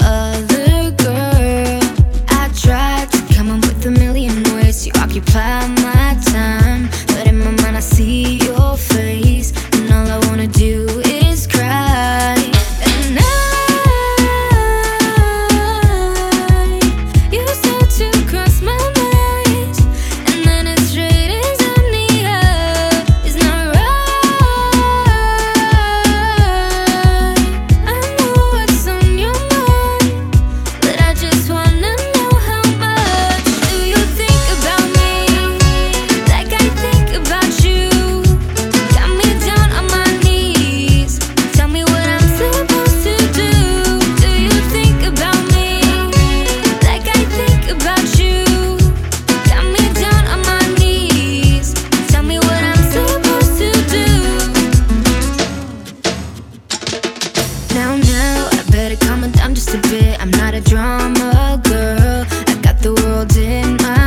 other girl. I tried to come up with a million ways to occupy my time, but in my mind I see your face, and all I wanna do is cry. And you start to cross my mind, and then it's straight insomnia. It's not right. I know what's on your mind, but I just wanna know how much do you think about me, like I think about you. Got me down on my knees, tell me what I'm supposed to do. Do you think about me, like I think about you? Got me down on my knees, tell me what I'm supposed to do. Now, I better calm it down just a bit. I'm not a drama girl, I got the world in my